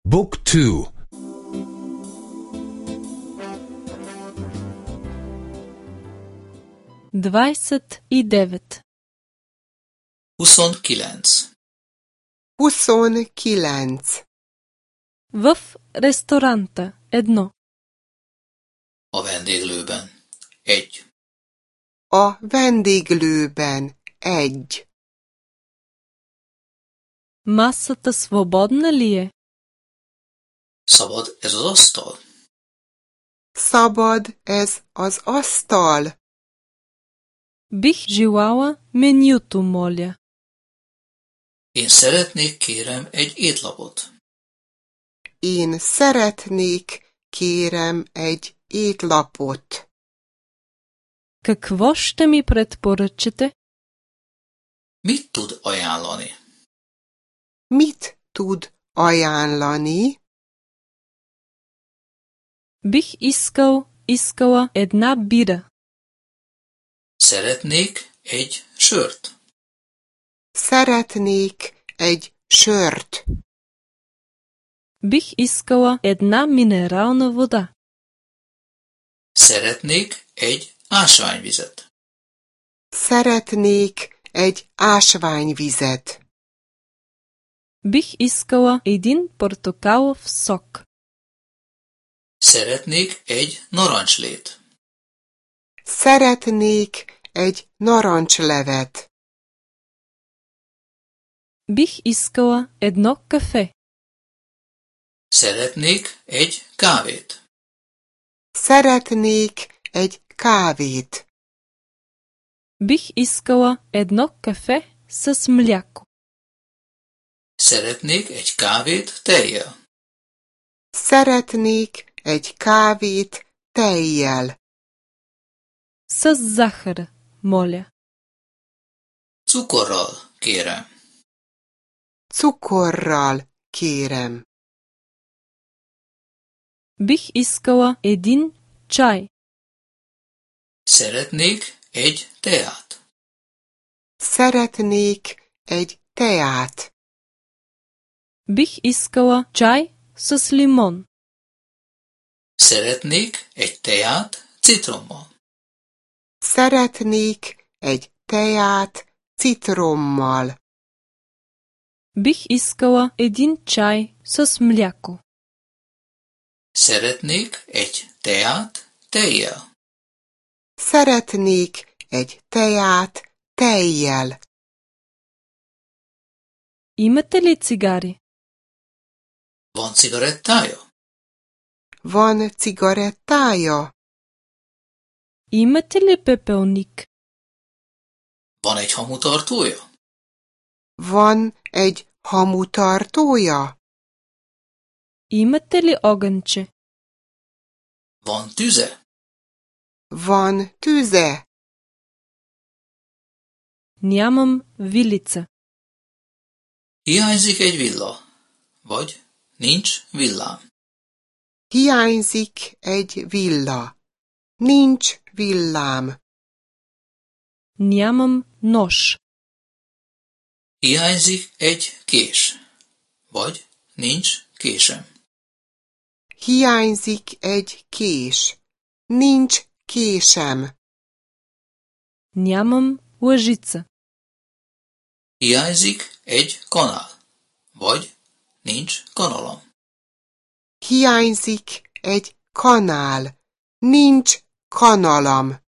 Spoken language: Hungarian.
Book 2. 29. 29. 29. В ресторанта 1. A vendéglőben. 1. A vendéglőben 1. Масата свободна ли е? Szabad ez az asztal? Szabad ez az asztal? Бих желала менюто, моля. Én szeretnék, kérem, egy étlapot. Én szeretnék, kérem, egy étlapot. Какво ще ми предпоръчате? Mit tud ajánlani? Mit tud ajánlani? Бих искала една бира. Szeretnék egy sört. Szeretnék egy sört. Бих искала една минерална вода. Szeretnék egy ásványvizet. Szeretnék egy ásványvizet. Бих искала един портокалов сок. Szeretnék egy narancslét. Szeretnék egy narancslevet. Бих искала едно кафе. Szeretnék egy kávét. Szeretnék egy kávét. Бих искала едно кафе с мляко. Szeretnék egy kávét tejjel. Szeretnék egy kávét tejjel. С захар, моля. Cukorral, kérem. Cukorral, kérem. Бих искала един чай. Szeretnék egy teát. Szeretnék egy teát. Бих искала чай с лимон. Szeretnék egy teát citrommal. Szeretnék egy teát citrommal. Бих искала един чай с мляко. Szeretnék egy teát tejjel. Szeretnék egy teát tejjel. Имате ли цигари? Van cigarettája? Van cigarettája? Имате ли пепелник? Van egy hamutartója? Van egy hamutartója? Имате ли огънче? Van tüze? Van tüze? Нямам вилица. Hiányzik egy villa. Vagy nincs villám. Hiányzik egy villa. Nincs villám. Нямам нож. Hiányzik egy kés. Vagy nincs késem. Hiányzik egy kés. Nincs késem. Нямам лъжица. Hiányzik egy kanál. Vagy nincs kanalam. Hiányzik egy kanál. Nincs kanalam.